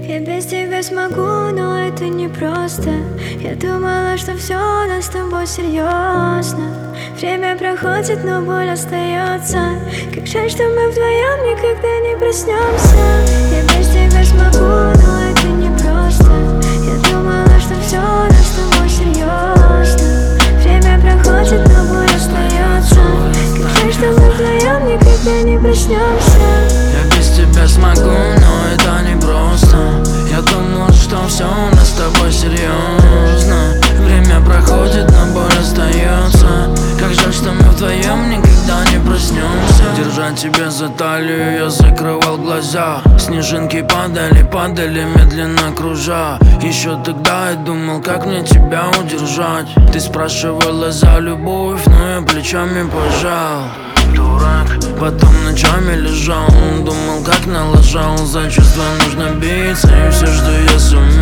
Я без тебя смогу, но это непросто. Я думала, что все у нас с тобой серьезно. Время проходит, но боль остается. Как жаль, что мы вдвоем никогда не проснемся. Я без тебя смогу, но это непросто. Я думала, что все у нас с тобой серьезно. Время проходит, но боль остается. Как жаль, что мы вдвоем никогда не проснемся. Я без тебя смогу, но это непросто. Я думал, что все у нас с тобой серьезно. Время проходит, но боль остается. Как жаль, что мы вдвоем никогда не проснемся. Держать тебя за талию, я закрывал глаза. Снежинки падали, падали, медленно кружа. Еще тогда я думал, как мне тебя удержать. Ты спрашивала за любовь, но я плечами пожал. Дурак, потом ночами лежал, думал, как налажал. За чувства нужно биться, и все, что я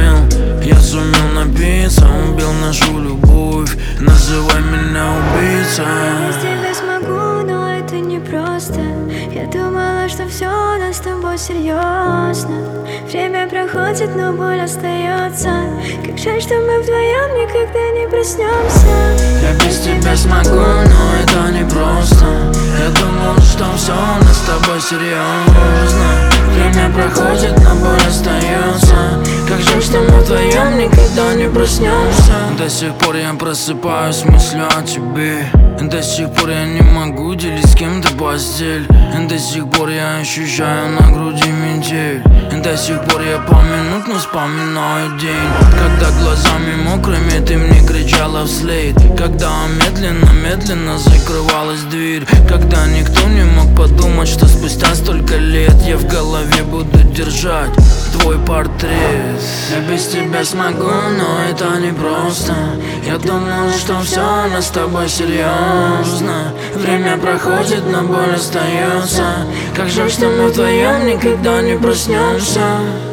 сумел напиться. Убил нашу любовь, называй меня убийцей. Я без тебя смогу, но это непросто. Я думала, что все у нас с тобой серьезно. Время проходит, но боль остается. Как жаль, что мы вдвоем никогда не проснемся. Я без тебя смогу, но это непросто. Я думал, что все у нас с тобой серьезно. Время проходит, но боль остается. Как жаль, что мы вдвоем никогда не проснемся. До сих пор я просыпаюсь с мыслью о тебе. До сих пор я не могу делить с кем-то постель. До сих пор я ощущаю на груди метель. До сих пор я поминутно вспоминаю день, когда глазами мокрыми ты мне кричала вслед. Когда медленно закрывалась дверь. Когда никто не мог подумать, что спустя столько лет я в голове буду держать твой портрет. Я без тебя смогу, но это непросто. Я думал, что все у нас с тобой серьезно. Время проходит, но боль остается. Как жаль, что мы вдвоем никогда не проснемся.